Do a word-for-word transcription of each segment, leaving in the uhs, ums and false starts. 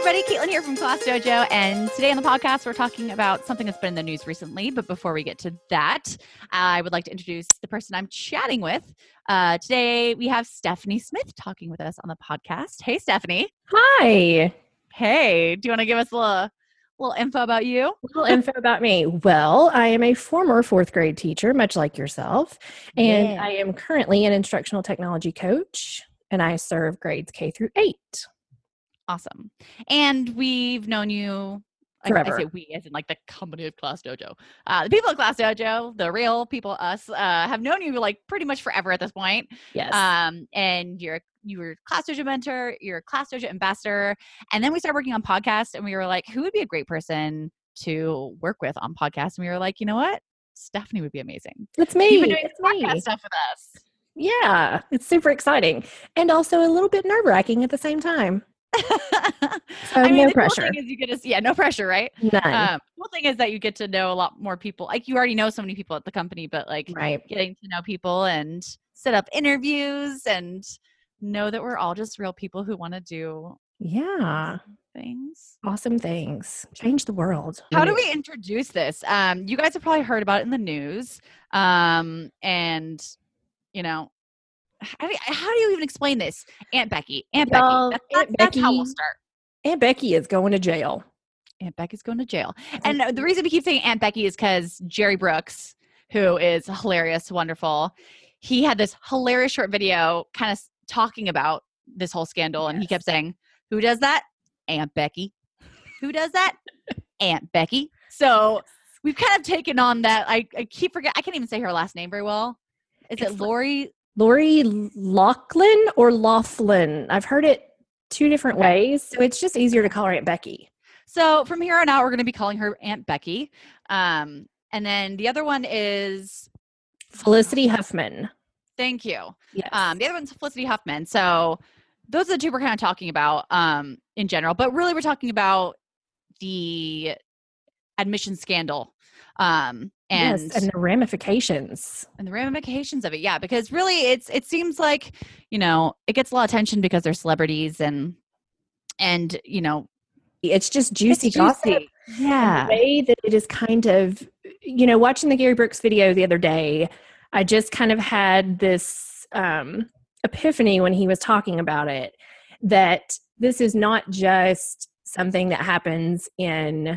everybody, Caitlin here from Class Dojo, and today on the podcast we're talking about something that's been in the news recently. But before we get to that, I would like to introduce the person I'm chatting with. Uh, today we have Stephanie Smith talking with us on the podcast. Hey, Stephanie. Hi. Hey, do you want to give us a little, little info about you? A little info about me. Well, I am a former fourth grade teacher, much like yourself, and Yeah. I am currently an instructional technology coach, and I serve grades K through eight. Awesome. And we've known you, I, I Forever. say we as in like the company of Class Dojo. Uh, the people at Class Dojo, the real people, us, uh, have known you like pretty much forever at this point. Yes. Um, and you're you were Class Dojo mentor, you're a Class Dojo ambassador, and then we started working on podcasts, and we were like, who would be a great person to work with on podcasts? And we were like, you know what, Stephanie would be amazing. It's me. You've been doing it's podcast me. stuff with us. Yeah, it's super exciting, and also a little bit nerve wracking at the same time. So I mean, no the pressure. cool thing is you get to, yeah, no pressure, right? None. Um, cool thing is that you get to know a lot more people. Like you already know so many people at the company, but like right. getting to know people and set up interviews and know that we're all just real people who want to do Yeah. things. Awesome things. Change the world. How do we introduce this? Um, you guys have probably heard about it in the news. Um, and you know, how do, you, how do you even explain this? Aunt Becky. Aunt Y'all, Becky. That's, Aunt that's, that's how Becky- we'll start. Aunt Becky is going to jail. Aunt Becky's going to jail. And the reason we keep saying Aunt Becky is because Jerry Brooks, who is hilarious, wonderful, he had this hilarious short video kind of talking about this whole scandal. Yes. And he kept saying, who does that? Aunt Becky. Who does that? Aunt Becky. So we've kind of taken on that. I, I keep forgetting. I can't even say her last name very well. Is It's it Lori? Lori Loughlin or Laughlin? I've heard it two different Okay. ways, so it's just easier to call her Aunt Becky. So from here on out, we're going to be calling her Aunt Becky. Um, and then the other one is Felicity Huffman. Thank you. Yes. Um, the other one's Felicity Huffman. So those are the two we're kind of talking about um, in general, but really we're talking about the admission scandal um, and yes, and the ramifications. and the ramifications of it. Yeah, because really it's it seems like, you know, it gets a lot of attention because they're celebrities and and you know, It's just juicy it's gossip. juicy. Yeah. And the way that it is kind of, you know, watching the Gary Brooks video the other day, I just kind of had this um, epiphany when he was talking about it, that this is not just something that happens in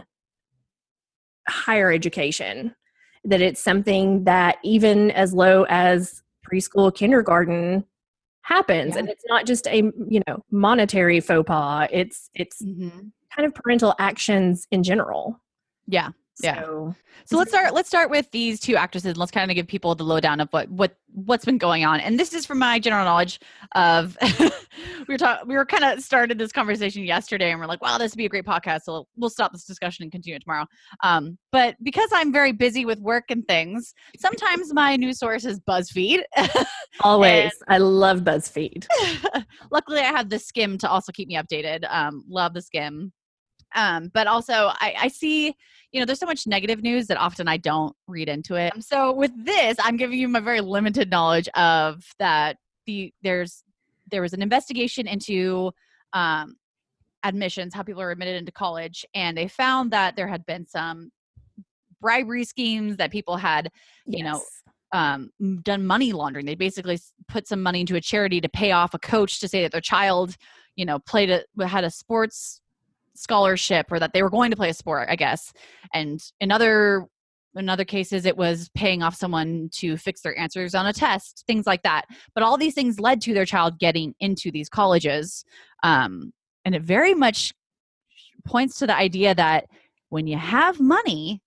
higher education, that it's something that even as low as preschool, kindergarten happens. Yeah. And it's not just a, you know, monetary faux pas. It's, it's Mm-hmm. kind of parental actions in general. Yeah. Yeah. So, So let's start. Let's start with these two actresses. And let's kind of give people the lowdown of what what what's been going on. And this is from my general knowledge of. we were talking. We were kind of started this conversation yesterday, and we're like, "Wow, this would be a great podcast." So we'll stop this discussion and continue it tomorrow. Um, but because I'm very busy with work and things, sometimes my news source is BuzzFeed. always, I love BuzzFeed. Luckily, I have the Skim to also keep me updated. Um, love the Skim. Um, but also I, I see, you know, there's so much negative news that often I don't read into it. So with this, I'm giving you my very limited knowledge of that. The there's there was an investigation into um, admissions, how people are admitted into college, and they found that there had been some bribery schemes, that people had, you know, um, done money laundering. They basically s- put some money into a charity to pay off a coach to say that their child, you know, played a had a sports scholarship, or that they were going to play a sport, I guess. And in other in other cases, it was paying off someone to fix their answers on a test, things like that. But all these things led to their child getting into these colleges. Um, and it very much points to the idea that when you have money,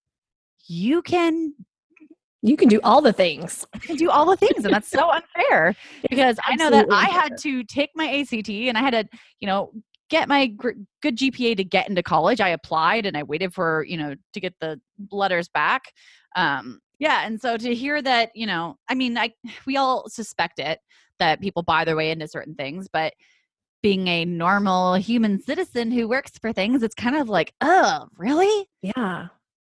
you can You can do all the things. you can do all the things, and that's so unfair, because I know that Absolutely I had unfair. to take my A C T and I had to, you know, get my gr- good G P A to get into college. I applied and I waited for, you know, to get the letters back. Um, yeah. And so to hear that, you know, I mean, I, we all suspect it, that people buy their way into certain things, but being a normal human citizen who works for things, it's kind of like, oh, really? Yeah.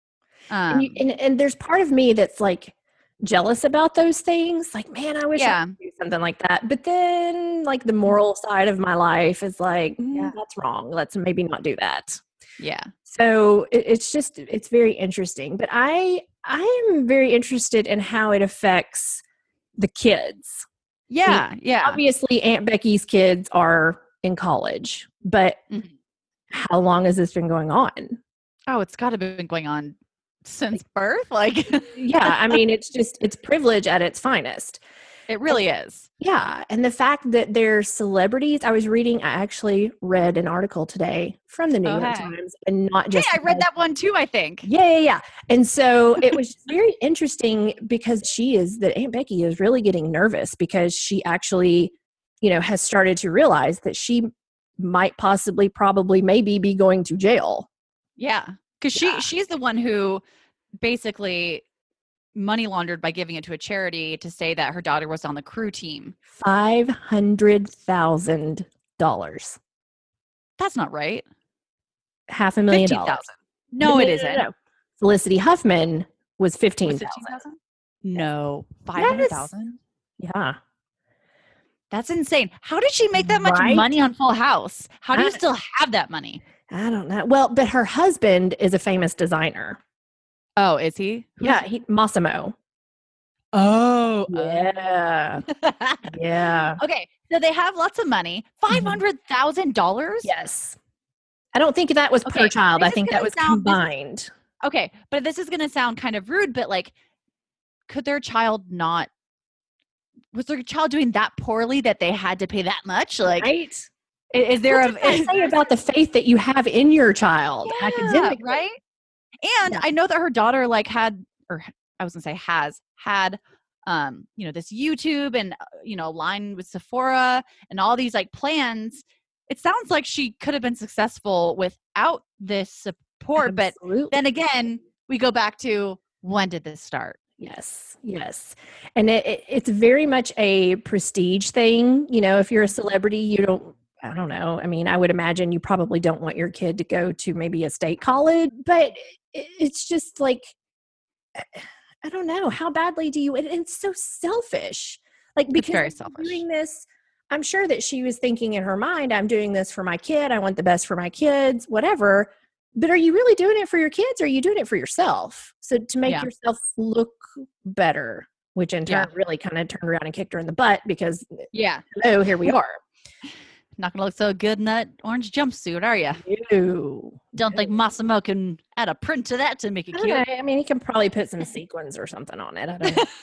Um, And, you, and and there's part of me that's like jealous about those things. Like, man, I wish Yeah. I could do something like that. But then, like, the moral side of my life is like, mm, Yeah. that's wrong. Let's maybe not do that. Yeah. So it, it's just, it's very interesting. But I, I am very interested in how it affects the kids. Yeah. I mean, Yeah. obviously, Aunt Becky's kids are in college, but Mhm. how long has this been going on? Oh, it's got to have been going on since birth. Like, Yeah, I mean, it's just, it's privilege at its finest. it really is. Yeah. And the fact that they're celebrities, I was reading, I actually read an article today from the New Oh, York hey. Times, and not Hey, just. I read that one too, I think. Yeah, yeah, yeah. And so it was very interesting because she is, that Aunt Becky is really getting nervous because she actually, you know, has started to realize that she might possibly, probably, maybe be going to jail. Yeah. Because Yeah. she she's the one who basically money laundered by giving it to a charity to say that her daughter was on the crew team. five hundred thousand dollars. That's not right. Half a million fifteen dollars. thousand. No, it isn't. No. Felicity Huffman was fifteen Was thousand. fifteen thousand? No. five hundred thousand? Yeah. That's insane. How did she make that much Right? money on Full House? How do you I- still have that money? I don't know. Well, but her husband is a famous designer. Oh, is he? Who's- Yeah, he, Massimo. Oh. Yeah. Yeah. Okay. So they have lots of money. five hundred thousand dollars? Yes. I don't think that was per Okay, child. this I is think that gonna was sound- this is- combined. Okay. But this is going to sound kind of rude, but like, could their child not, was their child doing that poorly that they had to pay that much? Like, Right? i- is there What a, does that is say there about the faith that you have in your child Yeah, academically? right? And Yeah. I know that her daughter like had, or I was gonna say has had, um, you know, this YouTube and uh, you know, line with Sephora and all these like plans. It sounds like she could have been successful without this support. But Absolutely. then again, we go back to, when did this start? Yes, yes. And it, it, it's very much a prestige thing. You know, if you're a celebrity, you don't, I don't know. I mean, I would imagine you probably don't want your kid to go to maybe a state college, but it, it's just like, I don't know. How badly do you, and it's so selfish. Like, because very I'm selfish. doing this, I'm sure that she was thinking in her mind, I'm doing this for my kid. I want the best for my kids, whatever. But are you really doing it for your kids, or are you doing it for yourself? So to make Yeah. yourself look better, which in turn Yeah. really kind of turned around and kicked her in the butt because, Yeah. oh, here we are. Not gonna look so good in that orange jumpsuit, are you? Ew. Don't think Massimo can add a print to that to make it I don't cute. know. I mean, he can probably put some sequins or something on it. I don't know.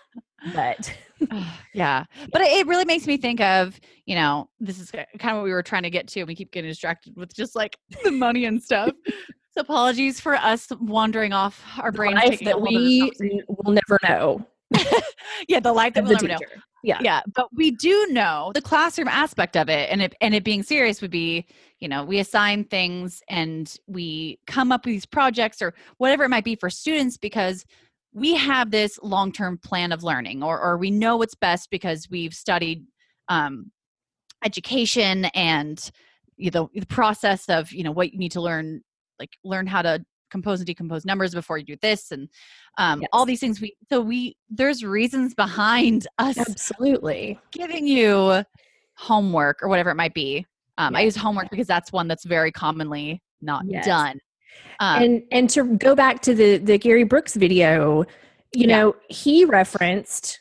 But Yeah. But it it really makes me think of, you know, this is kind of what we were trying to get to. We keep getting distracted with just like the money and stuff. So apologies for us wandering off our brains. life taking a that whole nother we conversation. will never know Yeah, the life that as we'll a never know. teacher. Yeah. Yeah, but we do know the classroom aspect of it, and it and it being serious would be, you know, we assign things and we come up with these projects or whatever it might be for students because we have this long-term plan of learning, or or we know what's best because we've studied um, education and you know, the process of, you know, what you need to learn, like learn how to compose and decompose numbers before you do this and um, Yes. all these things. We so we there's reasons behind us Absolutely. giving you homework or whatever it might be. Um, I Yes. use homework because that's one that's very commonly not Yes. done. Um, And and to go back to the the Gary Brooks video, you Yeah. know, he referenced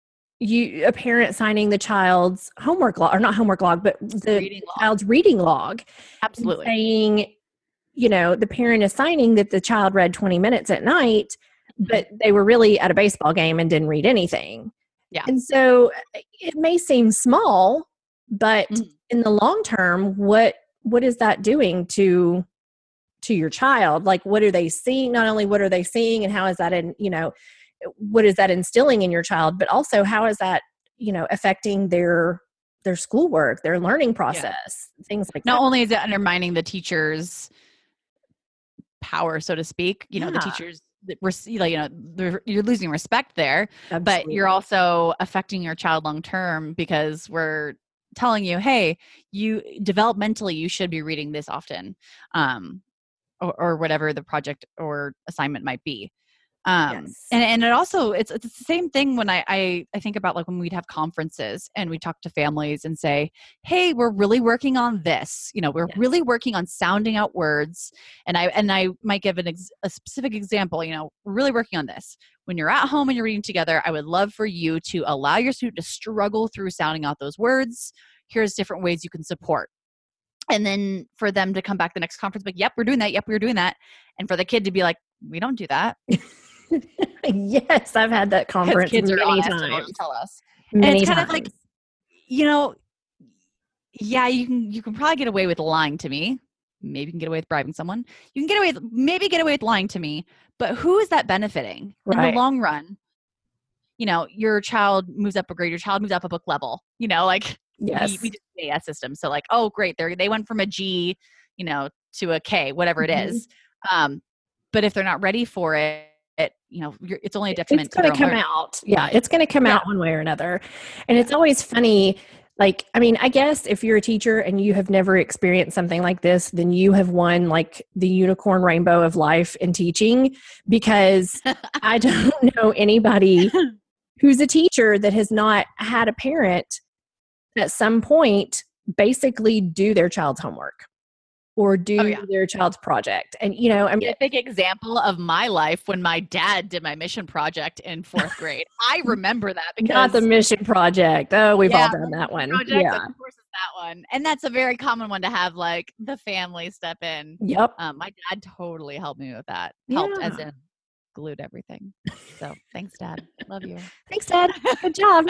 you a parent signing the child's homework log, or not homework log, but the Reading log. child's reading log, and absolutely. saying, you know, the parent is signing that the child read twenty minutes at night, but they were really at a baseball game and didn't read anything. Yeah. And so it may seem small, but Mhm. in the long term, what what is that doing to to your child? Like, what are they seeing? Not only what are they seeing and how is that in, you know, what is that instilling in your child, but also how is that, you know, affecting their their schoolwork, their learning process, things like Not that. only is it undermining the teacher's power, so to speak, you know, the Yeah. teachers, that res- you know, you know, they're- you're losing respect there, but Absolutely. you're also affecting your child long term because we're telling you, hey, you developmentally you should be reading this often, um, or, or whatever the project or assignment might be. Um, Yes. and, and it also, it's, it's the same thing when I, I, I think about like when we'd have conferences and we talk to families and say, hey, we're really working on this, you know, we're Yes. really working on sounding out words. And I, and I might give an ex, a specific example, you know, we're really working on this. When you're at home and you're reading together, I would love for you to allow your student to struggle through sounding out those words. Here's different ways you can support. And then for them to come back the next conference, like, yep, we're doing that. Yep, we're doing that. And for the kid to be like, we don't do that. Yes, I've had that conference kids are many honest and they'll times. just tell us. Many and it's times. kind of like, you know, yeah, you can you can probably get away with lying to me. Maybe you can get away with bribing someone. You can get away with maybe get away with lying to me. But who is that benefiting Right. in the long run? You know, your child moves up a grade, your child moves up a book level. You know, like Yes. we, we did the A S system. So like, oh great, they they went from a G, you know, to a K, whatever it Mhm. is. Um, but if they're not ready for it, it you know, you're, it's only a detriment It's to going their to own come learning. out. Yeah, it's going to come Yeah. out one way or another. And it's always funny. Like, I mean, I guess if you're a teacher and you have never experienced something like this, then you have won like the unicorn rainbow of life in teaching, because I don't know anybody who's a teacher that has not had a parent at some point basically do their child's homework or do Oh, yeah. their child's project. And, you know, I mean, A big example of my life when my dad did my mission project in fourth grade. I remember that because not the mission project. Oh, we've yeah, all done that one. project, Yeah. of course, it's that one, and that's a very common one to have like the family step in. Yep. Um, my dad totally helped me with that. Helped Yeah. as in glued everything. So thanks, Dad. Love you. Thanks, Dad. Good job.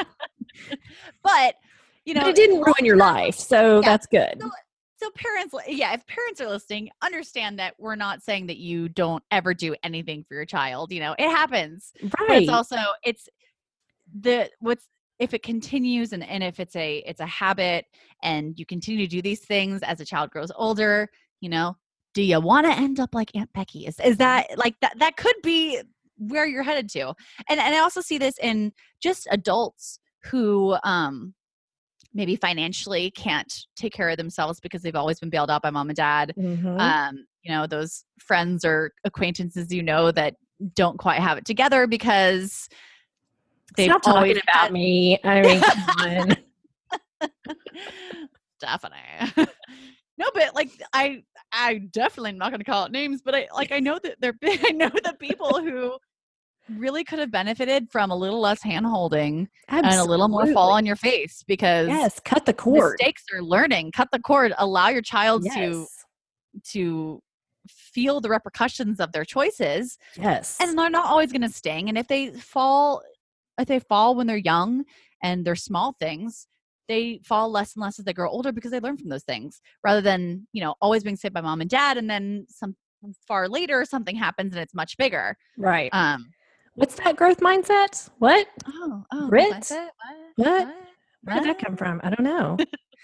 But you know, But it didn't ruin your life, so Yeah. that's good. So, so parents, yeah, if parents are listening, understand that we're not saying that you don't ever do anything for your child. You know, it happens. But Right. it's also it's the what's if it continues and, and if it's a it's a habit and you continue to do these things as a child grows older, you know, do you want to end up like Aunt Becky? Is is that like that that could be where you're headed to. And and I also see this in just adults who um maybe financially can't take care of themselves because they've always been bailed out by mom and dad. Mhm. Um, you know, those friends or acquaintances, you know, that don't quite have it together because they've Stop always talking about had- me. I mean, come on. Stephanie. No, but like I, I definitely am not going to call it names, but I like I know that there, I know the people who really could have benefited from a little less hand holding and a little more fall Absolutely. on your face because Yes, cut the cord. mistakes are learning. Cut the cord. Allow your child to Yes. to feel the repercussions of their choices, Yes. and they're not always going to sting. And if they fall, if they fall when they're young and they're small things, they fall less and less as they grow older because they learn from those things rather than, you know, always being saved by mom and dad. And then some far later, something happens and it's much bigger. Right. Um, What's that growth mindset? What? oh, oh, Grit? that's it? What? What? Where did that What? come from? I don't know.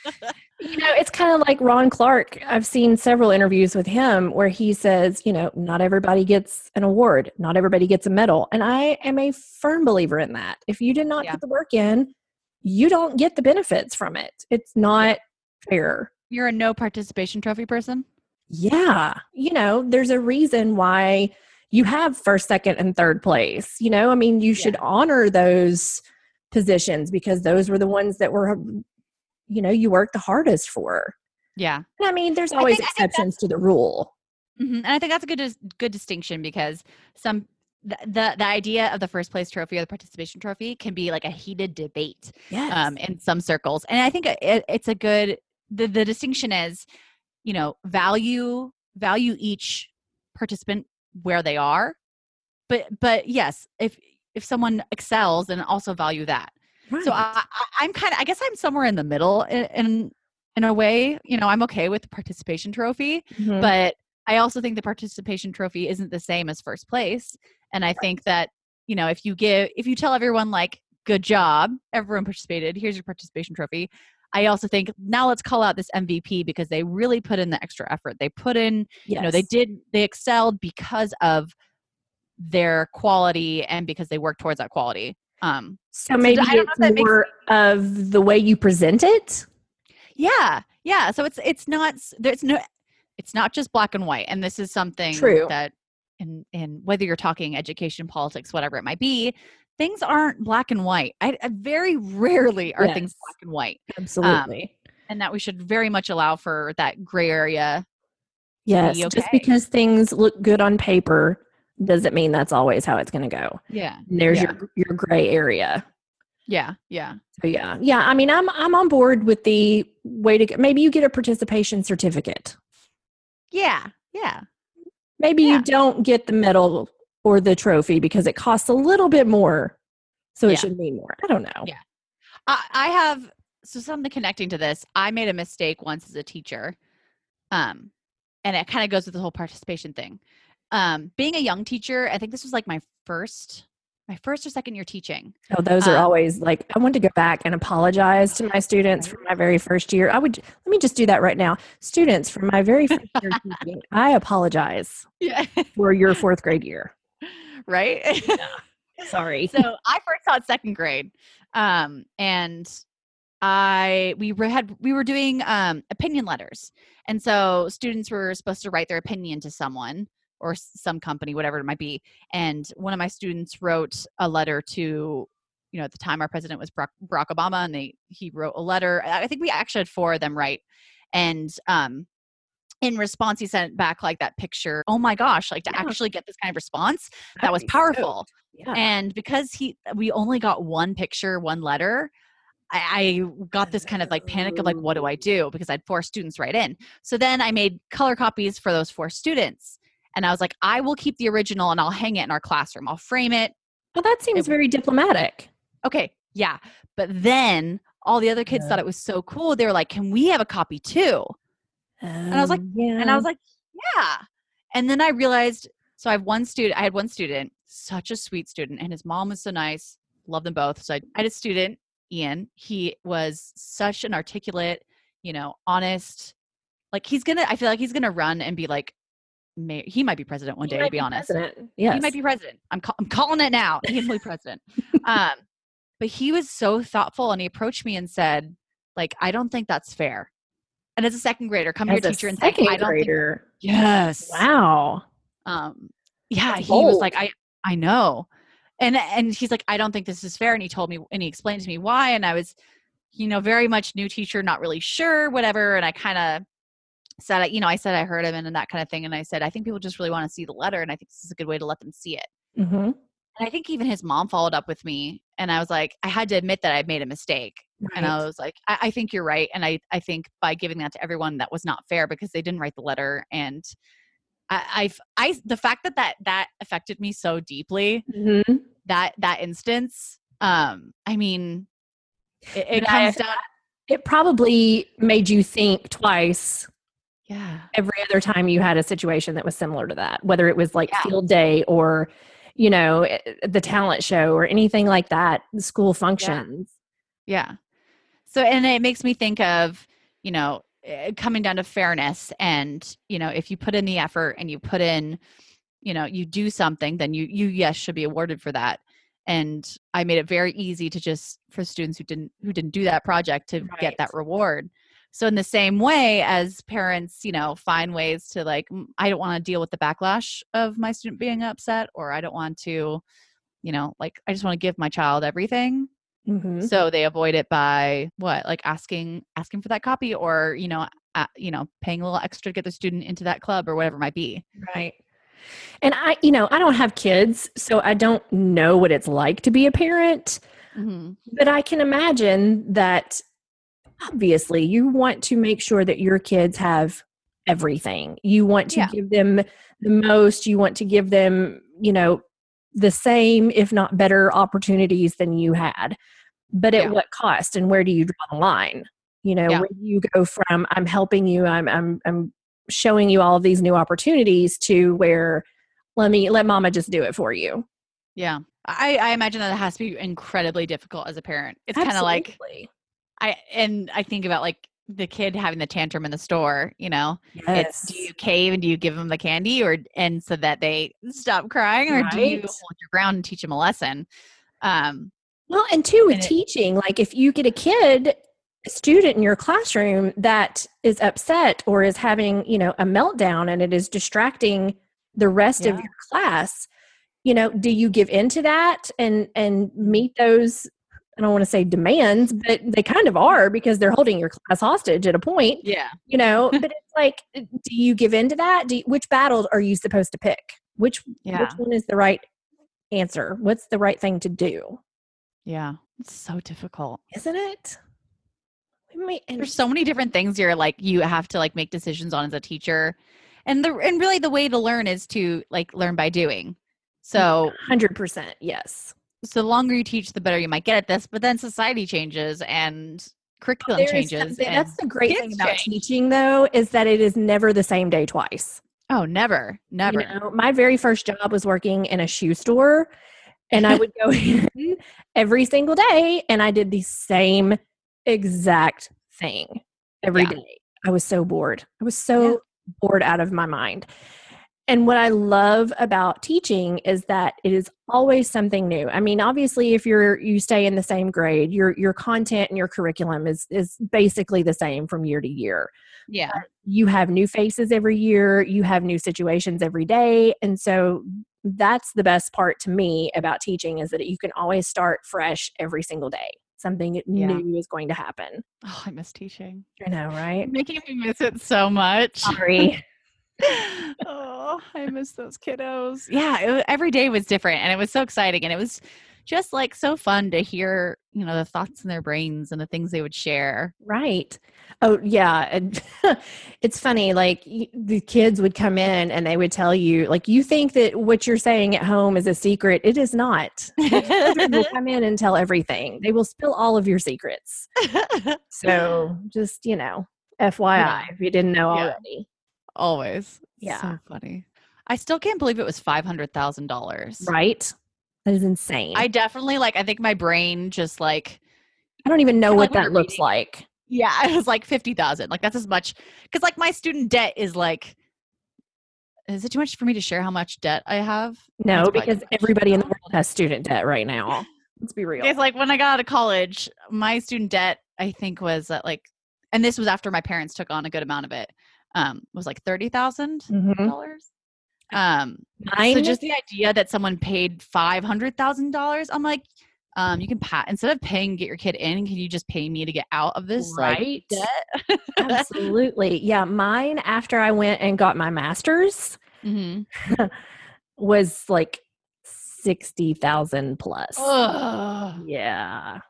You know, it's kind of like Ron Clark. I've seen several interviews with him where he says, you know, not everybody gets an award, not everybody gets a medal. And I am a firm believer in that. If you did not Yeah. put the work in, you don't get the benefits from it. It's not fair. You're a no participation trophy person? Yeah. You know, there's a reason why you have first, second, and third place. You know, I mean, you should honor those positions because those were the ones that were, you know, you worked the hardest for. Yeah. And I mean, there's always think- I think exceptions to the rule. Mhm. And I think that's a good dis- good distinction because some the, the the idea of the first place trophy or the participation trophy can be like a heated debate Yes. um, in some circles, and I think it, it's a good the the distinction is, you know, value value each participant where they are, but but yes, if if someone excels, then also value that. Right. So I, I, I'm kind of I guess I'm somewhere in the middle in, in in a way. You know, I'm okay with the participation trophy, Mhm. but I also think the participation trophy isn't the same as first place. And I think that, you know, if you give, if you tell everyone like, good job, everyone participated, here's your participation trophy. I also think now let's call out this M V P because they really put in the extra effort. They put in, yes. you know, they did, they excelled because of their quality and because they worked towards that quality. Um, So maybe I don't know it's if that makes- more of the way you present it. yeah. Yeah. So it's, it's not, there's no, it's not just black and white. And this is something True. that in, in whether you're talking education, politics, whatever it might be, things aren't black and white. I, I very rarely are Yes. things black and white. Absolutely. Um, and that we should very much allow for that gray area. Yes. Okay. Just because things look good on paper doesn't mean that's always how it's going to go. Yeah. And there's yeah. your your gray area. Yeah. Yeah. So yeah. Yeah. I mean, I'm I'm on board with the way to get, maybe you get a participation certificate. Yeah. Yeah. Maybe Yeah. you don't get the medal or the trophy because it costs a little bit more. So it Yeah. should mean more. I don't know. Yeah. I, I have, so something connecting to this. I made a mistake once as a teacher. Um, and it kind of goes with the whole participation thing. Um, being a young teacher, I think this was like my first, my first or second year teaching. Oh, those are Um, always like, I want to go back and apologize to my students from my very first year. I would, let me just do that right now. Students from my very first year teaching, I apologize Yeah. for your fourth grade year. Right. Sorry. So I first taught second grade. Um, and I, we were, had, we were doing, um, opinion letters. And so students were supposed to write their opinion to someone or s- some company, whatever it might be. And one of my students wrote a letter to, you know, at the time our president was Barack, Barack Obama, and they, he wrote a letter. I think we actually had four of them write. And, um, in response, he sent back like that picture. Oh my gosh, like to Yeah. actually get this kind of response, that I'd was be powerful. stoked. Yeah. And because he, we only got one picture, one letter, I, I got this kind of like panic of like, what do I do? Because I had four students write in. So then I made color copies for those four students. And I was like, I will keep the original and I'll hang it in our classroom. I'll frame it. Well, that seems It- very diplomatic. Okay. Yeah. But then all the other kids Yeah. thought it was so cool. They were like, can we have a copy too? And I was like- yeah. And I was like, yeah. And then I realized, so I have one student, I had one student, such a sweet student, and his mom was so nice. Love them both. So I, I had a student, Ian. He was such an articulate, you know, honest, like he's going to, I feel like he's going to run and be like, may, he might be president one He day, might to be be honest. president. Yes. He might be president. I'm, ca- I'm calling it now. He can be president. um, but he was so thoughtful, and he approached me and said, like, I don't think that's fair. And as a second grader, come to As your a teacher and say, second I don't think. grader. Yes. Wow. Um, yeah, That's he was bold. like, I, I know. And, and he's like, I don't think this is fair. And he told me, and he explained to me why. And I was, you know, very much new teacher, not really sure, whatever. And I kind of said, you know, I said, I heard him and, and that kind of thing. And I said, I think people just really want to see the letter. And I think this is a good way to let them see it. Mm-hmm. And I think even his mom followed up with me, and I was like, I had to admit that I'd made a mistake. And I was like, I, I think you're right. And I, I think by giving that to everyone, that was not fair because they didn't write the letter. And I, I've, I, the fact that that, that affected me so deeply, Mm-hmm. that, that instance, um, I mean, it, it But comes I- down. It probably made you think twice Yeah. every other time you had a situation that was similar to that, whether it was like Yeah. field day or, you know, eh, the talent show or anything like that, the school functions. Yeah. So, and it makes me think of, you know, eh, coming down to fairness, and, you know, if you put in the effort and you put in, you know, you do something, then you, you, yes, should be awarded for that. And I made it very easy to just, for students who didn't, who didn't do that project, to Right. get that reward. So in the same way as parents, you know, find ways to like, "Mm, I don't want to deal with the backlash of my student being upset, or I don't want to, you know, like, I just want to give my child everything. Mm-hmm. So they avoid it by what, like asking, asking for that copy, or, you know, uh, you know, paying a little extra to get the student into that club or whatever it might be. Right. And I, you know, I don't have kids, so I don't know what it's like to be a parent, Mm-hmm. but I can imagine that obviously you want to make sure that your kids have everything. You want to Yeah. give them the most, you want to give them, you know, the same, if not better opportunities than you had. But at Yeah. what cost, and where do you draw the line? You know, Yeah. where do you go from I'm helping you, I'm I'm I'm showing you all of these new opportunities, to where let me let mama just do it for you. Yeah. I, I imagine that it has to be incredibly difficult as a parent. It's kind of like, Absolutely. I, and I think about like the kid having the tantrum in the store, you know, it's, do you cave and do you give them the candy, or, and so that they stop crying, or do you Right. hold your ground and teach them a lesson? Um, Well, and two, with And it- teaching, like if you get a kid, a student in your classroom that is upset or is having, you know, a meltdown, and it is distracting the rest Yeah. of your class, you know, do you give into that and and meet those, I don't want to say demands, but they kind of are because they're holding your class hostage at a point, Yeah. you know, but it's like, do you give into that? Do you, which battle are you supposed to pick? Which, Yeah. which one is the right answer? What's the right thing to do? Yeah. It's so difficult. Isn't it? We may, and There's so many different things you're like, you have to like make decisions on as a teacher. And the, and really the way to learn is to like learn by doing. So one hundred percent, yes. so the longer you teach, the better you might get at this. But then society changes and curriculum There is changes. something, and that's the great thing kids about change. teaching, though, is that it is never the same day twice. Oh, never, never. You know, my very first job was working in a shoe store, and I would go in every single day, and I did the same exact thing every Yeah. day. I was so bored. I was so Yeah. bored out of my mind. And what I love about teaching is that it is always something new. I mean, obviously, if you're you stay in the same grade, your your content and your curriculum is is basically the same from year to year. Yeah. But you have new faces every year. You have new situations every day, and so that's the best part to me about teaching is that you can always start fresh every single day. Something Yeah. new is going to happen. Oh, I miss teaching. I know, right? You're making me miss it so much. Sorry. Oh, I miss those kiddos. Yeah, it, every day was different, and it was so exciting, and it was just like so fun to hear, you know, the thoughts in their brains and the things they would share. Right. Oh, yeah. And it's funny, like y- the kids would come in and they would tell you, like, you think that what you're saying at home is a secret. It is not. The children will come in and tell everything. They will spill all of your secrets. So just, you know, F Y I, Yeah. if you didn't know Yeah. already. Always. Yeah. So funny. I still can't believe it was five hundred thousand dollars. Right. That is insane. I I, definitely like, I think my brain just like, don't even know kinda what like when that you're looks reading- like. yeah, it was like fifty thousand. Like that's as much, because like my student debt is like, is it too much for me to share how much debt I have? No, That's probably because too much. everybody in the world has student debt right now. Let's be real. It's like when I got out of college, my student debt, I think was at like, and this was after my parents took on a good amount of it, um, was like thirty thousand Mhm. dollars. Um, Mine, so just the idea that someone paid five hundred thousand dollars, I'm like, um, you can pat instead of paying to get your kid in, can you just pay me to get out of this like, right? debt? Absolutely. Yeah, mine after I went and got my master's hmm was like sixty thousand plus. Ugh. Yeah.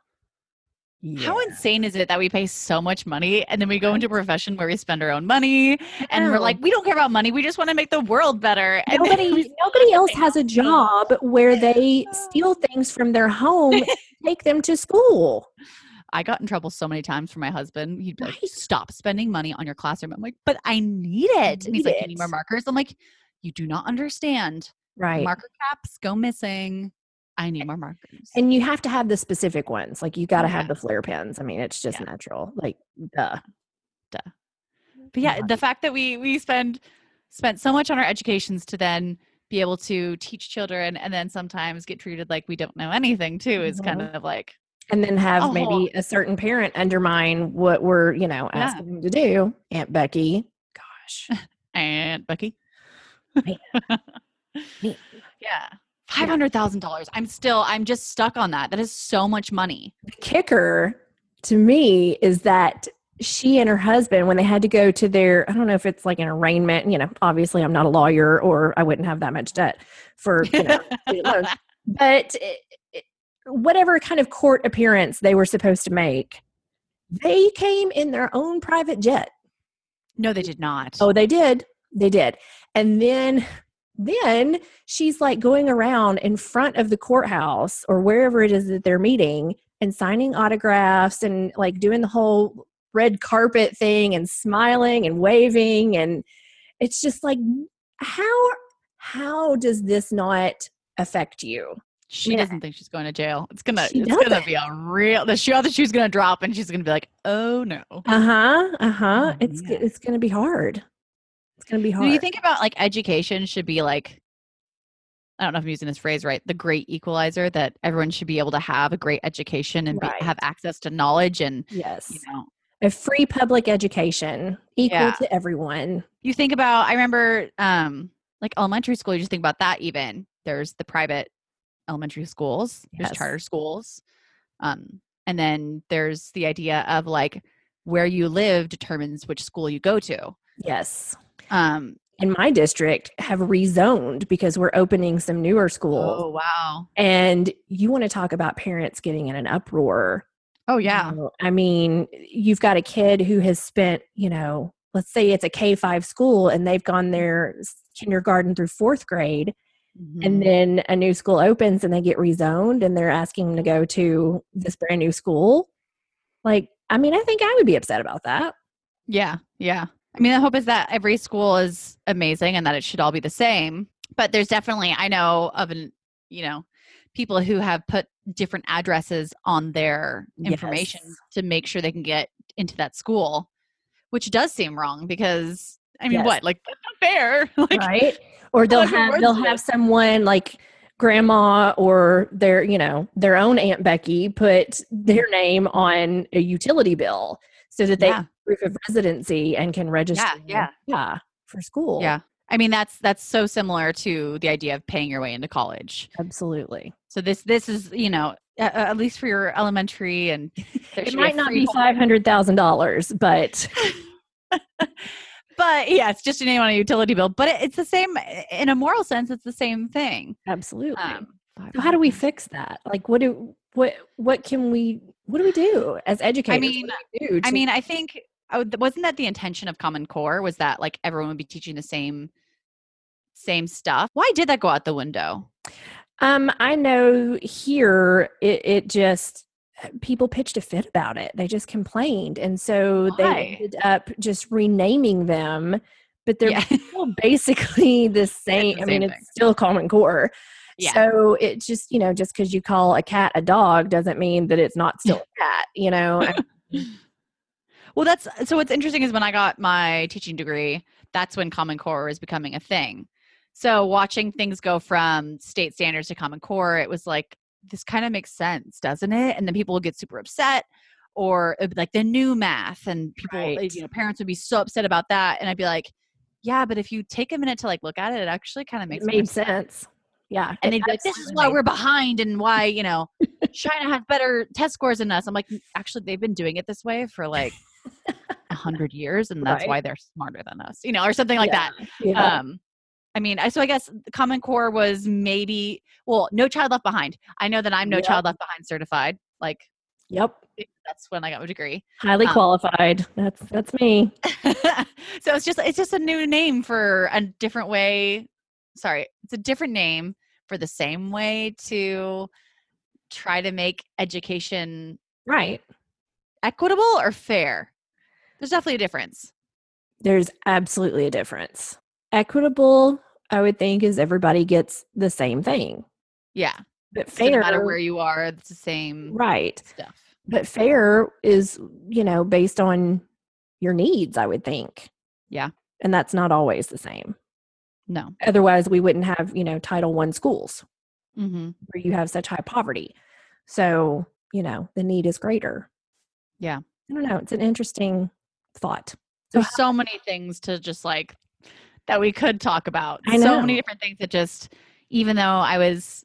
How Yeah. insane is it that we pay so much money and then we go into a profession where we spend our own money and we're know. like, we don't care about money. We just want to make the world better. And then we Nobody still nobody have else to pay has a off so much. job where they steal things from their home and take them to school. I got in trouble so many times for my husband. He'd be like, Right. stop spending money on your classroom. I'm like, but I need it. And he's Need like, you need it. more markers. I'm like, you do not understand. Right. Marker caps go missing. I need more markers. And you have to have the specific ones. Like you got to Oh, have yeah. the flare pens. I mean, it's just Yeah. natural. Like duh. But yeah, the fact that we we spend spent so much on our educations to then be able to teach children and then sometimes get treated like we don't know anything too is kind Mhm. of like, And then have Oh. maybe a certain parent undermine what we're, you know, Yeah. asking them to do. Aunt Becky. Gosh. Aunt Becky. Man. Man. Yeah. five hundred thousand dollars. I'm still, I'm just stuck on that. That is so much money. The kicker to me is that she and her husband, when they had to go to their, I don't know if it's like an arraignment, you know, obviously I'm not a lawyer or I wouldn't have that much debt for, you know, student loans. But it, it, whatever kind of court appearance they were supposed to make, they came in their own private jet. No, they did not. Oh, they did. They did. And then then she's like going around in front of the courthouse or wherever it is that they're meeting and signing autographs and like doing the whole red carpet thing and smiling and waving. And it's just like, how how does this not affect you? she yeah. doesn't think she's going to jail. It's gonna, She it's gonna doesn't. be a real. The shoe the shoe's gonna drop, and she's gonna be like, "Oh no." Uh-huh. Uh-huh. Oh, it's man. it's gonna be hard. It's gonna be hard. Do you think about like education should be like, I don't know if I'm using this phrase right, the great equalizer, that everyone should be able to have a great education and be, Right. have access to knowledge and, Yes. you know, A free public education equal Yeah. to everyone. you think about, I remember um, like elementary school, you just think about that even. There's the private elementary schools, there's Yes. charter schools. Um, and then there's the idea of like where you live determines which school you go to. Yes. Um, in my district have rezoned because we're opening some newer schools. oh, wow. And you want to talk about parents getting in an uproar. Oh, yeah. You know, I mean, you've got a kid who has spent, you know, let's say it's a K five school and they've gone there kindergarten through fourth grade. Mm-hmm. And then a new school opens and they get rezoned and they're asking them to go to this brand new school. Like, I mean, I think I would be upset about that. Yeah. Yeah. I mean, the hope is that every school is amazing and that it should all be the same. But there's definitely, I know of an, you know, people who have put different addresses on their information Yes. to make sure they can get into that school, which does seem wrong because, I mean, Yes. what? Like, that's not fair. Like, right? Or they'll Like, have where's they'll this? have someone like grandma or their, you know, their own Aunt Becky put their name on a utility bill so that they Yeah. have proof of residency and can register. Yeah, yeah. yeah, for school. Yeah. I mean, that's that's so similar to the idea of paying your way into college. Absolutely. So this this is, you know, uh, at least for your elementary, and there It should might a not free be home- five hundred thousand dollars, but But yeah, it's just a name on a utility bill. But it, it's the same in a moral sense. It's the same thing. absolutely. Um, So how do we fix that? Like, what do what what can we what do we do as educators? mean, What do we do I to- mean, I think I would- wasn't that the intention of Common Core? Was that like everyone would be teaching the same same stuff? Why did that go out the window? Um, I know here it, it just people pitched a fit about it. They just complained, and so Why? they ended up just renaming them. But they're Yeah. still basically the same. the I mean, same it's thing. still Common Core. Yeah. So it just, you know, just because you call a cat a dog doesn't mean that it's not still a cat. You know. I- Well, that's so what's interesting is when I got my teaching degree, that's when Common Core was becoming a thing. So watching things go from state standards to Common Core, it was like, this kind of makes sense, doesn't it? And then people would get super upset, or it'd be like the new math, and people, Right. you know, parents would be so upset about that. And I'd be like, yeah, but if you take a minute to like look at it, it actually kind of makes it more made sense. sense. Yeah, And it they'd be like, this is absolutely why made we're behind and why, you know, China has better test scores than us. I'm like, actually, they've been doing it this way for like a hundred years, and that's Right. why they're smarter than us, you know, or something like Yeah, that. yeah. Um, I mean, I so I guess the Common Core was maybe, well, No Child Left Behind. I know that I'm No Yep. Child Left Behind certified. Like, Yep. that's when I got my degree. Highly Um, qualified. That's that's me. So it's just it's just a new name for a different way. Sorry, it's a different name for the same way to try to make education Right. equitable or fair. There's definitely a difference. There's absolutely a difference. Equitable, I would think, is everybody gets the same thing. Yeah. But So no fair, matter where you are, it's the same right. stuff. But fair is, you know, based on your needs, I would think. Yeah. And that's not always the same. No. Otherwise, we wouldn't have, you know, Title One schools Mm-hmm. where you have such high poverty. So, you know, the need is greater. Yeah. I don't know. It's an interesting thought. So There's so many things to just like that we could talk about. I So know. many different things that just, even though I was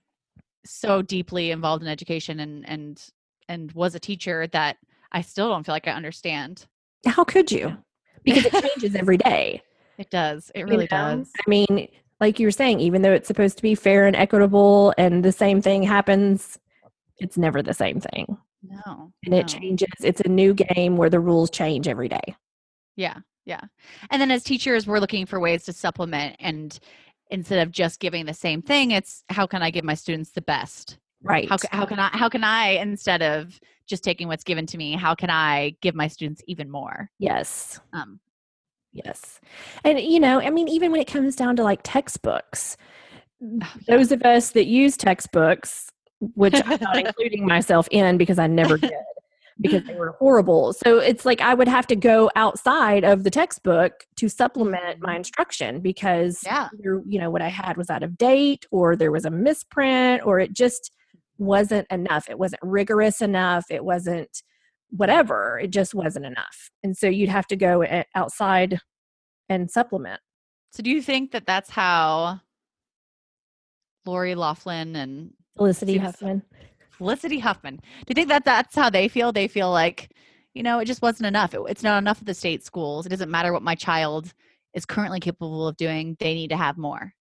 so deeply involved in education and and and was a teacher, that I still don't feel like I understand. how could you? Because it changes every day. It does. It you really know? does. I mean, like you were saying, even though it's supposed to be fair and equitable and the same thing happens, it's never the same thing. No. And it no. changes. It's a new game where the rules change every day. Yeah. Yeah. And then as teachers, we're looking for ways to supplement, and instead of just giving the same thing, it's how can I give my students the best? Right. How, ca- how can I, how can I, instead of just taking what's given to me, how can I give my students even more? Yes. Um, Yes. And, you know, I mean, even when it comes down to like textbooks, yeah. those of us that use textbooks, which I'm not including myself in because I never did, because they were horrible. So it's like I would have to go outside of the textbook to supplement my instruction because Yeah. either, you know, what I had was out of date, or there was a misprint, or it just wasn't enough. It wasn't rigorous enough. It wasn't whatever. It just wasn't enough. And so you'd have to go a- outside and supplement. So do you think that that's how Lori Loughlin and Felicity Susan- Huffman. Felicity Huffman, do you think that that's how they feel? They feel like, you know, it just wasn't enough. It, it's not enough of the state schools. It doesn't matter what my child is currently capable of doing. They need to have more.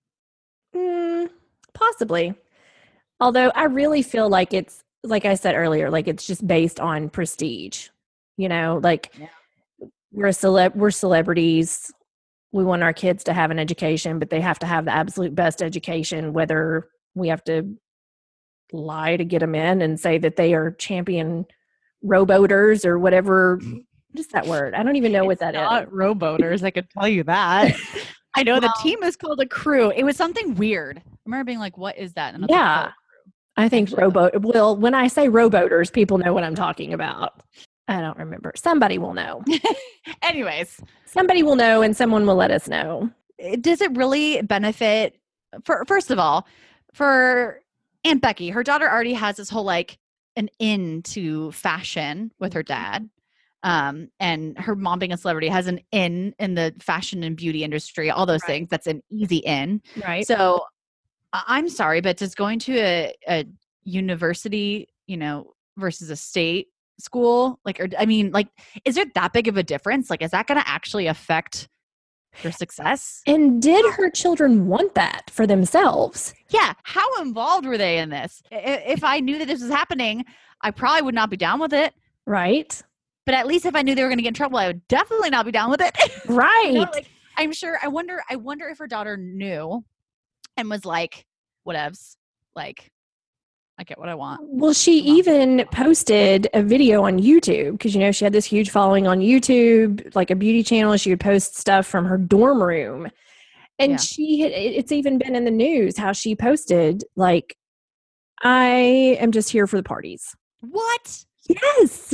Mm, possibly. Although I really feel like it's, like I said earlier, like it's just based on prestige. You know, like Yeah. we're a celeb, we're celebrities. We want our kids to have an education, but they have to have the absolute best education, whether we have to lie to get them in and say that they are champion rowboaters or whatever. What is that word? I don't even know what that is. Not rowboaters, I could tell you that. I know the Well- team is called a crew. It was something weird. I remember being like, what is that? And I was like, Yeah. "Oh, I think Actually, rowboat. Well, when I say rowboaters, people know what I'm talking about. I don't remember. Somebody will know. anyways, Somebody will know, and someone will let us know. it- does it really benefit? For first of all, for Aunt Becky, her daughter already has this whole like an in fashion with her dad. Um, and her mom being a celebrity has an in in the fashion and beauty industry, all those Right. things. That's an easy in. Right. So I- I'm sorry, but just going to a, a university, you know, versus a state school, like, or, I mean, like, is there that big of a difference? Like, is that going to actually affect your success? And did her children want that for themselves? Yeah. How involved were they in this? I- If I knew that this was happening, I probably would not be down with it. Right. But at least if I knew they were going to get in trouble, I would definitely not be down with it. Right. You know, like, I'm sure. I wonder. I wonder if her daughter knew and was like, "Whatevs." Like, I get what I want. Well, she Mom. even posted a video on YouTube because, you know, she had this huge following on YouTube, like a beauty channel. She would post stuff from her dorm room. And Yeah. she had, it- it's even been in the news how she posted, like, I am just here for the parties. What? Yes.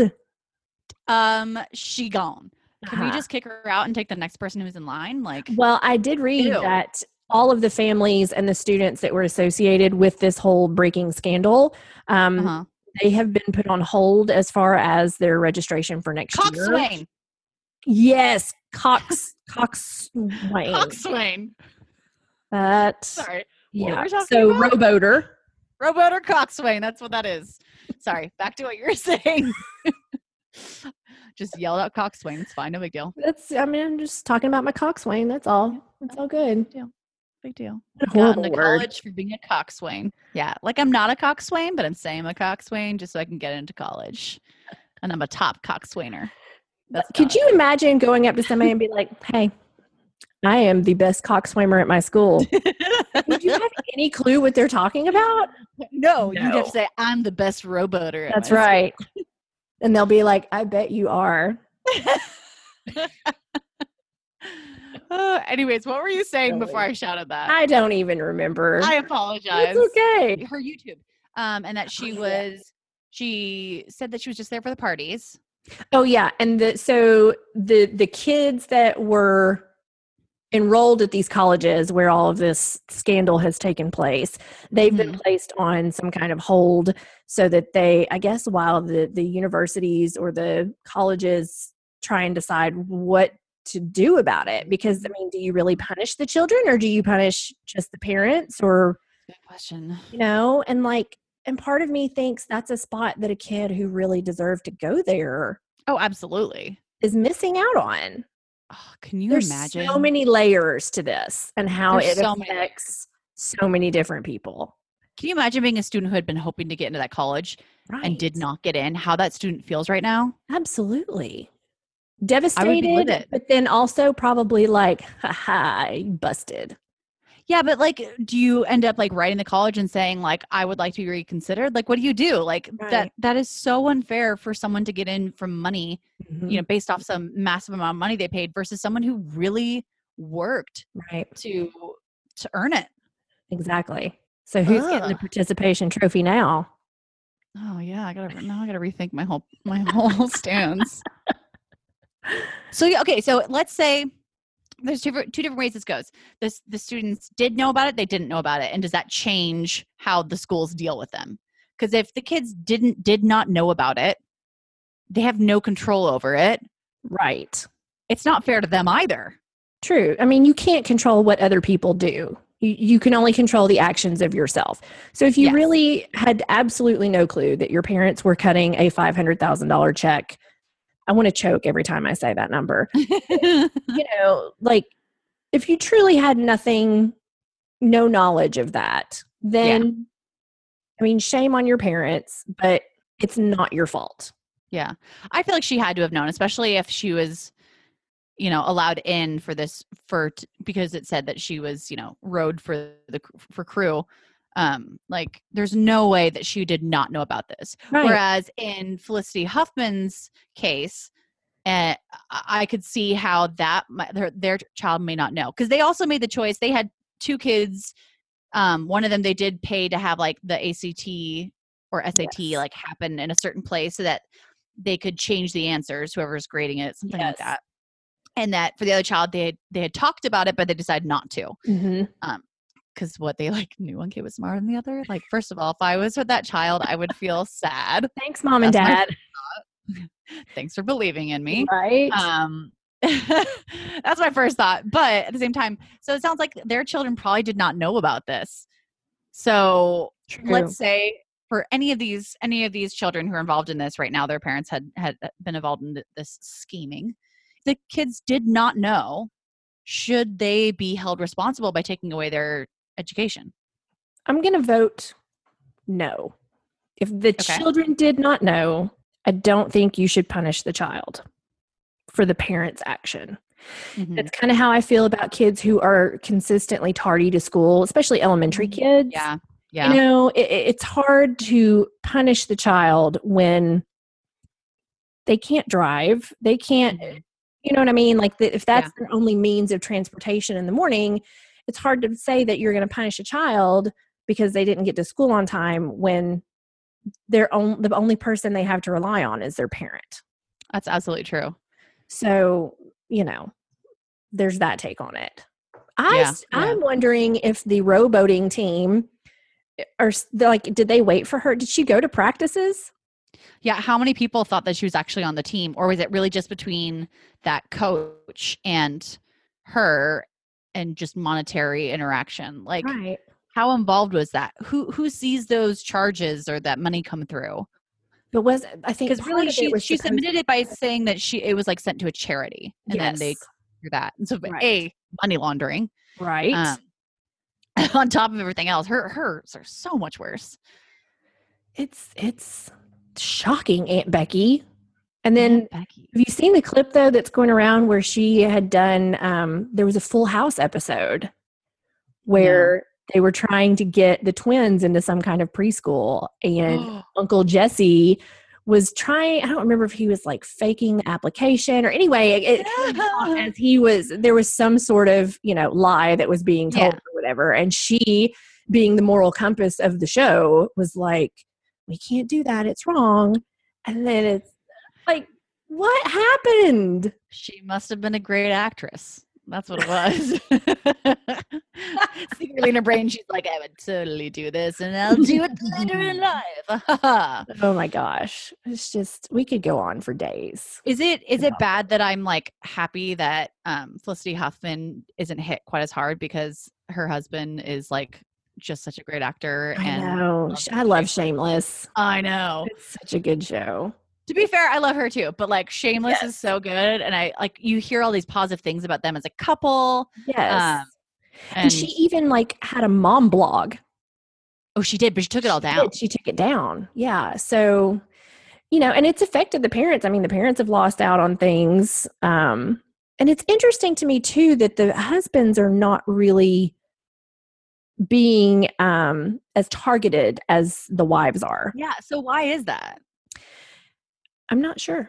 Um, she gone. Can we Uh-huh. just kick her out and take the next person who's in line? Like, Well, I did read Ew. that all of the families and the students that were associated with this whole breaking scandal, um, uh-huh. they have been put on hold as far as their registration for next year. Coxswain. Yes, Cox Coxswain. Coxswain. That Sorry. yeah. were we talking So about? rowboater. Rowboat or coxswain. That's what that is. Sorry. Back to what you were saying. Just yelled out coxswain. It's fine. No big deal. That's. I mean, I'm just talking about my coxswain. That's all. That's all good. Big deal. What a Got horrible into word. college for being a coxswain. Yeah. Like I'm not a coxswain, but I'm saying I'm a coxswain just so I can get into college. And I'm a top coxswainer. That's Could about you imagine going up to somebody and be like, "Hey, I am the best coxswimmer at my school." it. Would you have any clue what they're talking about? No, you'd have No. to say I'm the best rowboater. at That's my right. And they'll be like, "I bet you are." school. Uh, anyways, what were you saying Silly. before I shouted that? I don't even remember. I apologize. It's okay. Her YouTube, um, and that she Oh, yeah. was. She said that she was just there for the parties. Oh yeah, and the so the the kids that were enrolled at these colleges where all of this scandal has taken place, they've been placed on some kind of hold so that they, I guess, while the the universities or the colleges try and decide what to do about it. Because I mean, do you really punish the children or do you punish just the parents, or Good question. you know? And like, and part of me thinks that's a spot that a kid who really deserved to go there Oh, absolutely. is missing out on. Oh, can you There's imagine? so many layers to this and how There's it so many affects so many different people. Can you imagine being a student who had been hoping to get into that college and did not get in? How that student feels right now? Absolutely. I would be Devastated, livid. but then also probably like, haha, you busted. Yeah, but like, do you end up like writing the college and saying like, I would like to be reconsidered? Like, what do you do? Like that, Right. that is so unfair for someone to get in from money, Mhm. you know, based off some massive amount of money they paid versus someone who really worked Right. to, to earn it. Exactly. So who's getting the Ugh. participation trophy now? Oh yeah. I gotta, now I gotta rethink my whole, my whole stance. So, yeah, okay. So let's say there's two, different- two different ways this goes. This, the students did know about it. They didn't know about it. And does that change how the schools deal with them? Because if the kids didn't, did not know about it, they have no control over it. Right. It's not fair to them either. True. I mean, you can't control what other people do. You, you can only control the actions of yourself. So if you Yes. really had absolutely no clue that your parents were cutting a five hundred thousand dollars check, I want to choke every time I say that number. You know, like if you truly had nothing, no knowledge of that, then, yeah. I mean, shame on your parents, but it's not your fault. Yeah. I feel like she had to have known, especially if she was, you know, allowed in for this, for, because it said that she was, you know, rode for the, for crew. Um, like there's no way that she did not know about this. Right. Whereas in Felicity Huffman's case, uh, I could see how that their, their child may not know, because they also made the choice. They had two kids. Um, one of them they did pay to have like the A C T or S A T yes. like happen in a certain place so that they could change the answers, whoever's grading it, something yes. like that. And that for the other child, they had, they had talked about it, but they decided not to. Mm-hmm. Um, because what they like knew one kid was smarter than the other. Like, first of all, if I was with that child, I would feel sad. Thanks, mom and dad. Thanks for believing in me. Right. Um, that's my first thought. But at the same time, so it sounds like their children probably did not know about this. So True. Let's say for any of these, any of these children who are involved in this right now, their parents had, had been involved in this scheming. The kids did not know. Should they be held responsible by taking away their education? I'm going to vote no. If the okay. children did not know, I don't think you should punish the child for the parent's action. Mm-hmm. That's kind of how I feel about kids who are consistently tardy to school, especially elementary kids. Yeah. Yeah. You know, it, it's hard to punish the child when they can't drive. They can't, mm-hmm. you know what I mean? Like the, if that's yeah. their only means of transportation in the morning, it's hard to say that you're going to punish a child because they didn't get to school on time when their own, the only person they have to rely on is their parent. That's absolutely true. So, you know, there's that take on it. I, yeah, I'm yeah. wondering if the rowboating team or like, did they wait for her? Did she go to practices? Yeah. How many people thought that she was actually on the team, or was it really just between that coach and her and just monetary interaction? Like, right. how involved was that? Who, who sees those charges or that money come through? But was I think because really she she submitted it by saying that she it was like sent to a charity, and yes. then they do that, and so right. a money laundering, right? Um, on top of everything else, her hers are so much worse. It's it's shocking, Aunt Becky. And then Aunt Becky. Have you seen the clip though that's going around where she had done? Um, there was a Full House episode where. No. They were trying to get the twins into some kind of preschool, and Uncle Jesse was trying, I don't remember if he was like faking the application or anyway, it, yeah. as he was, there was some sort of, you know, lie that was being told yeah. or whatever. And she, being the moral compass of the show, was like, we can't do that. It's wrong. And then it's like, what happened? She must have been a great actress. That's what it was. Secretly in her brain, she's like, I would totally do this and I'll do it later in life. Oh my gosh. It's just, we could go on for days. Is it, is it bad that I'm like happy that um, Felicity Huffman isn't hit quite as hard because her husband is like just such a great actor? I and know. Love I love Shameless. I know. It's such a good show. To be fair, I love her too, but like Shameless yes. is so good. And I like, you hear all these positive things about them as a couple. Yes. Um, and, and she even like had a mom blog. Oh, she did, but she took it all she down. Did. She took it down. Yeah. So, you know, and it's affected the parents. I mean, the parents have lost out on things. Um, and it's interesting to me too, that the husbands are not really being um, as targeted as the wives are. Yeah. So why is that? I'm not sure.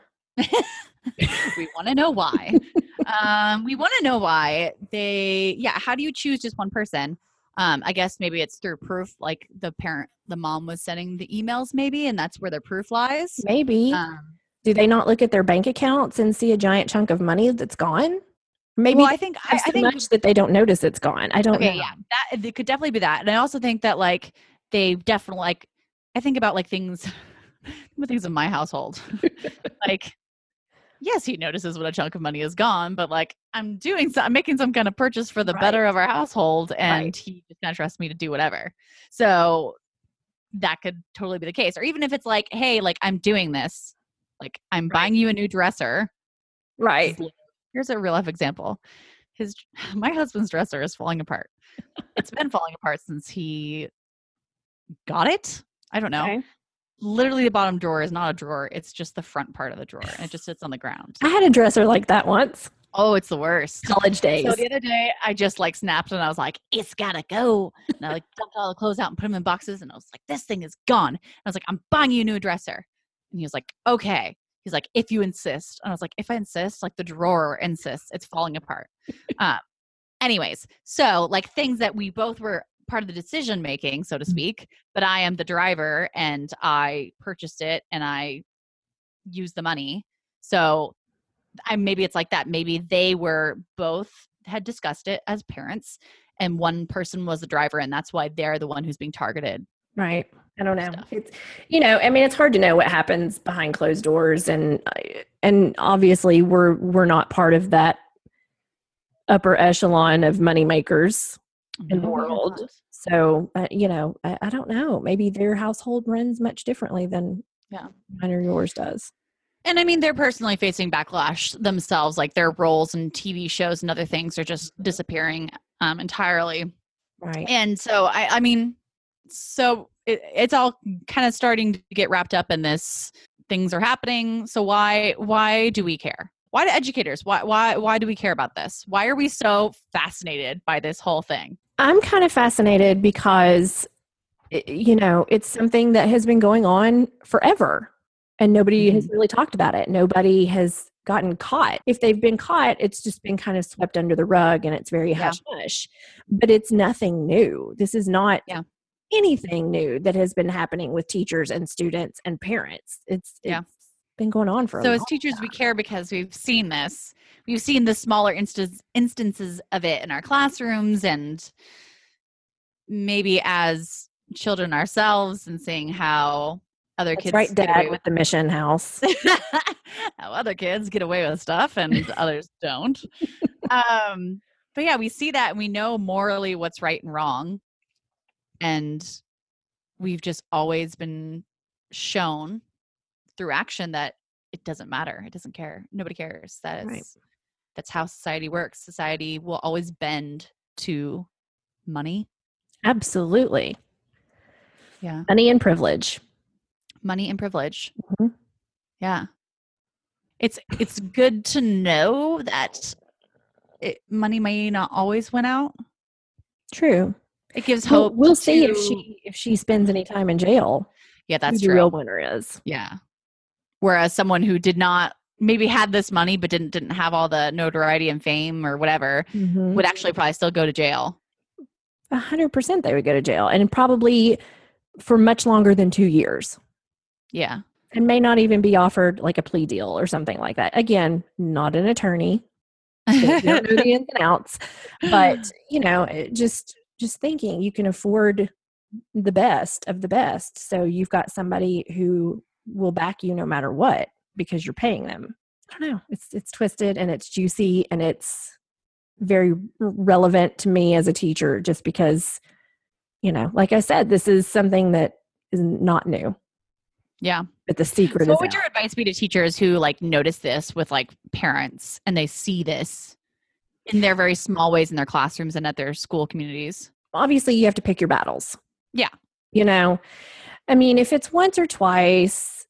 We want to know why. um, we want to know why they, yeah. How do you choose just one person? Um, I guess maybe it's through proof, like the parent, the mom was sending the emails maybe, and that's where their proof lies. Maybe. Um, do they not look at their bank accounts and see a giant chunk of money that's gone? Maybe well, I think, I, so I think much that they don't notice it's gone. I don't okay, know. Yeah. That it could definitely be that. And I also think that like, they definitely like, I think about like things, things in my household, like yes, he notices when a chunk of money is gone, but like I'm doing so, I'm making some kind of purchase for the Right. better of our household, and Right. he just kind of trusts me to do whatever. So that could totally be the case. Or even if it's like, hey, like I'm doing this, like I'm Right. buying you a new dresser. Right. Here's a real life example. His my husband's dresser is falling apart. It's been falling apart since he got it. I don't know. Okay. Literally the bottom drawer is not a drawer. It's just the front part of the drawer, and it just sits on the ground. I had a dresser like that once. Oh, it's the worst. College days. So the other day, I just like snapped and I was like, it's gotta go. And I like dumped all the clothes out and put them in boxes. And I was like, this thing is gone. And I was like, I'm buying you a new dresser. And he was like, okay. He's like, if you insist. And I was like, if I insist, like the drawer insists, it's falling apart. uh, anyways, so like things that we both were part of the decision making, so to speak, but I am the driver and I purchased it and I used the money. So I maybe it's like that. Maybe they were both had discussed it as parents, and one person was the driver, and that's why they're the one who's being targeted. Right. I don't know. Stuff. It's, you know, I mean, it's hard to know what happens behind closed doors, and and obviously we're we're not part of that upper echelon of moneymakers in the world. So, uh, you know, I, I don't know. Maybe their household runs much differently than yeah, mine or yours does. And I mean, they're personally facing backlash themselves, like their roles in T V shows and other things are just disappearing um, entirely. Right. And so, I, I mean, so it, it's all kind of starting to get wrapped up in this. Things are happening. So why, why do we care? Why do educators? Why, why, why do we care about this? Why are we so fascinated by this whole thing? I'm kind of fascinated because, you know, it's something that has been going on forever. And nobody mm-hmm. has really talked about it. Nobody has gotten caught. If they've been caught, it's just been kind of swept under the rug and it's very hush hush. But it's nothing new. This is not yeah. anything new that has been happening with teachers and students and parents. It's, it's yeah. been going on for a so long as teachers, time. We care because we've seen this. We've seen the smaller instance, instances of it in our classrooms, and maybe as children ourselves, and seeing how other That's kids right, Dad, with the mission house. How other kids get away with stuff and others don't. Um, but yeah, we see that and we know morally what's right and wrong. And we've just always been shown through action that it doesn't matter. It doesn't care. Nobody cares. That Right. is, that's how society works. Society will always bend to money. Absolutely. Yeah. Money and privilege. Money and privilege. Mm-hmm. Yeah. It's it's good to know that it, money may not always win out. True. It gives hope. We'll, we'll to, see if she if she spends any time in jail. Yeah, that's who true. The real winner is. Yeah. Whereas someone who did not maybe had this money but didn't didn't have all the notoriety and fame or whatever mm-hmm. would actually probably still go to jail. A hundred percent they would go to jail, and probably for much longer than two years. Yeah. And may not even be offered like a plea deal or something like that. Again, not an attorney. So you don't know the ins and outs. But, you know, just just thinking you can afford the best of the best. So you've got somebody who will back you no matter what because you're paying them. I don't know. It's it's twisted and it's juicy and it's very relevant to me as a teacher just because, you know, like I said, this is something that is not new. Yeah. But the secret so is what would out. Your advice be to teachers who like notice this with like parents and they see this in their very small ways in their classrooms and at their school communities? Obviously, you have to pick your battles. Yeah. You know, I mean, if it's once or twice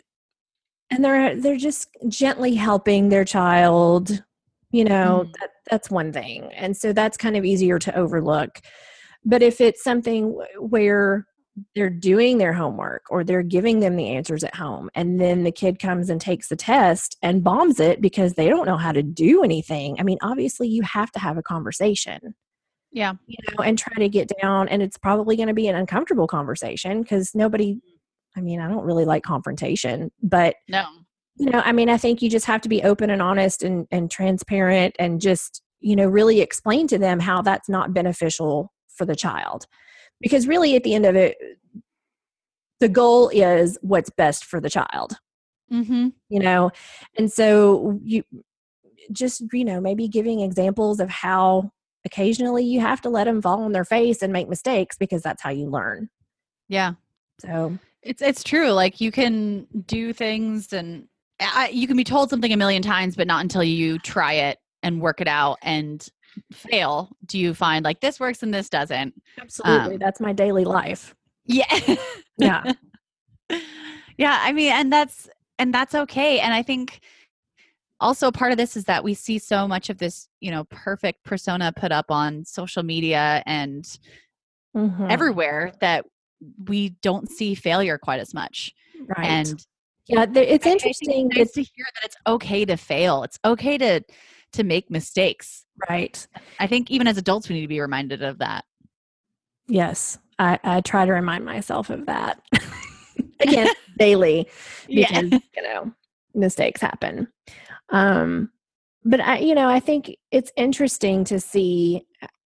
and they're they're just gently helping their child, you know, mm. that, that's one thing. And so that's kind of easier to overlook. But if it's something where they're doing their homework or they're giving them the answers at home and then the kid comes and takes the test and bombs it because they don't know how to do anything. I mean, obviously you have to have a conversation. Yeah. You know, and try to get down, and it's probably going to be an uncomfortable conversation because nobody, I mean, I don't really like confrontation, but no, you know, I mean, I think you just have to be open and honest and, and transparent and just, you know, really explain to them how that's not beneficial for the child. Because really, at the end of it, the goal is what's best for the child. Mm-hmm. you know? And so you just, you know, maybe giving examples of how occasionally you have to let them fall on their face and make mistakes because that's how you learn. Yeah. So it's, it's true. Like you can do things and I, you can be told something a million times, but not until you try it and work it out and fail do you find like this works and this doesn't. absolutely. Um, That's my daily life. yeah. Yeah. Yeah. I mean, and that's, and that's okay. And I think also part of this is that we see so much of this, you know, perfect persona put up on social media and Mm-hmm. everywhere that we don't see failure quite as much. Right. And yeah, there, it's I, interesting. I think it's nice to hear that it's okay to fail. It's okay to to make mistakes. Right. I think even as adults, we need to be reminded of that. Yes. I, I try to remind myself of that. Again, daily, because, Yeah. you know, mistakes happen. Um, but I, you know, I think it's interesting to see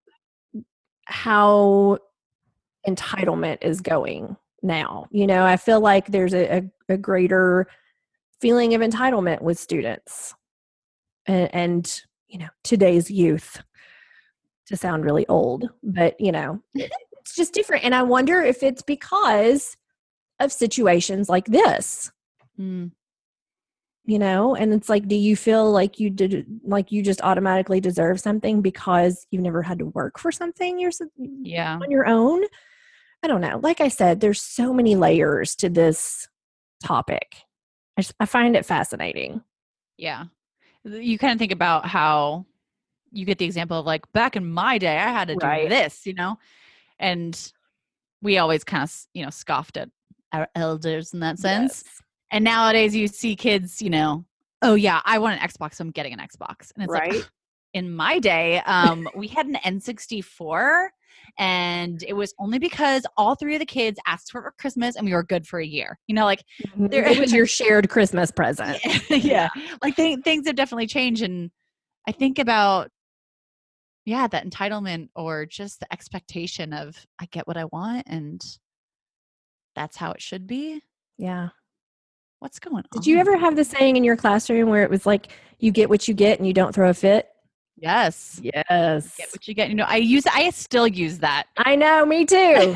how entitlement is going now. You know, I feel like there's a, a, a greater feeling of entitlement with students and, and, you know, today's youth, to sound really old, but, you know, it's just different. And I wonder if it's because of situations like this. Mm. You know, and it's like, do you feel like you did, like you just automatically deserve something because you've never had to work for something you're Yeah. on your own? I don't know. Like I said, there's so many layers to this topic. I just, I find it fascinating. Yeah. You kind of think about how you get the example of like, back in my day, I had to do Right. this, you know, and we always kind of, you know, scoffed at our elders in that sense. Yes. And nowadays you see kids, you know, oh yeah, I want an Xbox, so I'm getting an Xbox. And it's Right. like, in my day, um, we had an N sixty-four and it was only because all three of the kids asked for it for Christmas and we were good for a year. You know, like there, it was your shared Christmas present. Yeah. Yeah. Like th- things have definitely changed. And I think about, yeah, that entitlement or just the expectation of I get what I want and that's how it should be. Yeah. What's going on? Did you ever have the saying in your classroom where it was like, you get what you get and you don't throw a fit? Yes. Yes. Get what you get. You know, I use, I still use that. I know, me too.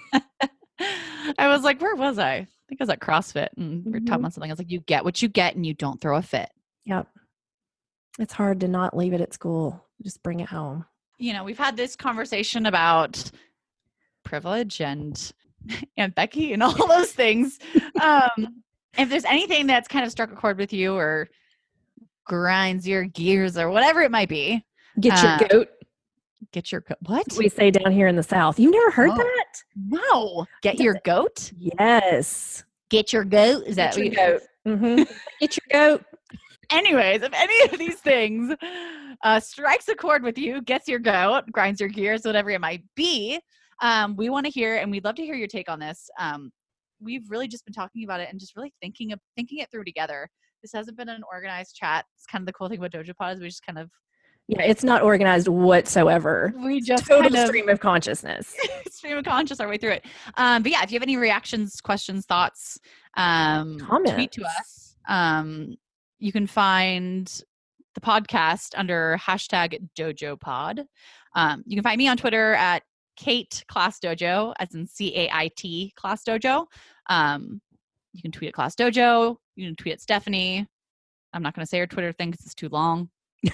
I was like, where was I? I think I was at CrossFit and we were talking about something. I was like, you get what you get and you don't throw a fit. Yep. It's hard to not leave it at school. Just bring it home. You know, we've had this conversation about privilege and Aunt Becky and all those things. Um, if there's anything that's kind of struck a chord with you or grinds your gears or whatever it might be. Get your uh, goat. Get your goat. What? We say down here in the South. You never heard oh. that? No. Get your goat? Yes. Get your goat? Is Get that your what goat? Mm-hmm. Get your goat. Anyways, if any of these things uh, strikes a chord with you, gets your goat, grinds your gears, whatever it might be, um, we want to hear, and we'd love to hear your take on this. Um, we've really just been talking about it and just really thinking of thinking it through together. This hasn't been an organized chat. It's kind of the cool thing about Dojo Pod is we just kind of yeah, it's not organized whatsoever. We just total kind of, stream of consciousness. stream of conscious our way through it. Um, but yeah, if you have any reactions, questions, thoughts, um, Comments. tweet to us. Um, you can find the podcast under hashtag Dojo Pod. Um, you can find me on Twitter at Kate Class Dojo, as in C A I T Class Dojo. Um, you can tweet at Class Dojo. You can tweet at Stephanie. I'm not going to say her Twitter thing because it's too long.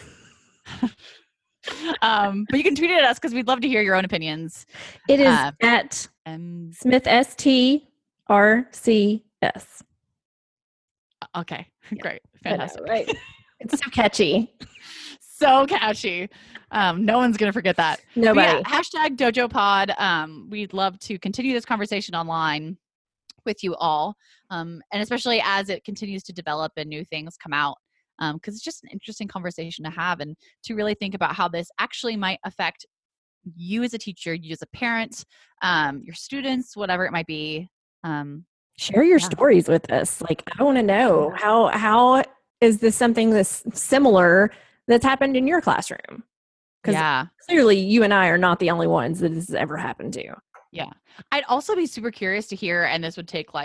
um, but you can tweet it at us because we'd love to hear your own opinions. It is uh, at um, Smith S T R C S. Okay, great, fantastic. Know, right? It's so catchy. So catchy. Um, no one's gonna forget that. Nobody. Yeah, hashtag Dojo Pod. Um, we'd love to continue this conversation online with you all, um, and especially as it continues to develop and new things come out, because um, it's just an interesting conversation to have and to really think about how this actually might affect you as a teacher, you as a parent, um, your students, whatever it might be. Um, Share your yeah. stories with us. Like, I want to know how how is this something that's similar that's happened in your classroom? Because yeah. clearly you and I are not the only ones that this has ever happened to. Yeah. I'd also be super curious to hear, and this would take like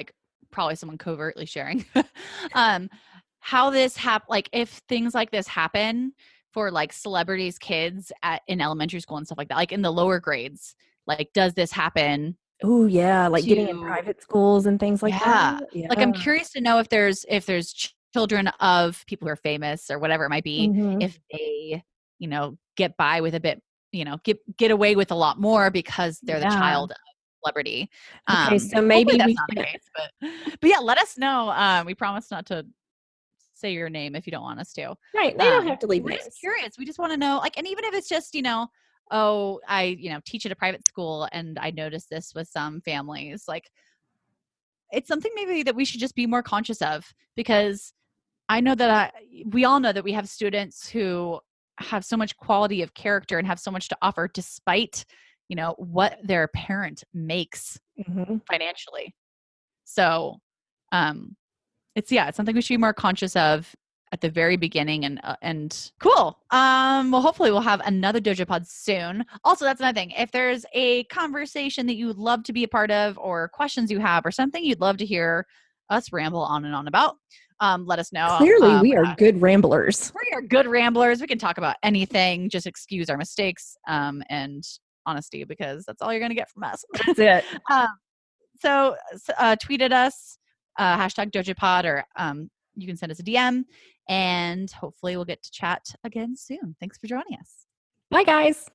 probably someone covertly sharing, um, how this hap- like if things like this happen for like celebrities, kids at in elementary school and stuff like that, like in the lower grades, like does this happen? Oh yeah, like getting in To private schools and things like yeah, that. like I'm Yeah. curious to know if there's if there's ch- children of people who are famous or whatever it might be, Mhm. if they, you know, get by with a bit, you know, get get away with a lot more because they're the Yeah. child of celebrity. Okay, Um, so hopefully maybe that's we not the can. case, but but yeah, let us know. Um, we promise not to say your name if you don't want us to. Right, they don't Um, have to leave we're just names. curious. We just want to know, like, and even if it's just, you know, oh, I, you know, teach at a private school and I noticed this with some families, like, it's something maybe that we should just be more conscious of because I know that I, we all know that we have students who have so much quality of character and have so much to offer despite, you know, what their parent makes Mhm. financially. So, um, it's yeah, it's something we should be more conscious of at the very beginning and uh, and cool. Um, well, hopefully we'll have another Doja Pod soon. Also, that's another thing. If there's a conversation that you would love to be a part of, or questions you have, or something you'd love to hear us ramble on and on about, um, let us know. Clearly, Um, we are good ramblers. we are good ramblers. We can talk about anything. Just excuse our mistakes um, and honesty because that's all you're gonna get from us. That's it. um, so uh, tweet at us, uh, hashtag DojaPod, or um, you can send us a D M, and hopefully we'll get to chat again soon. Thanks for joining us. Bye, guys.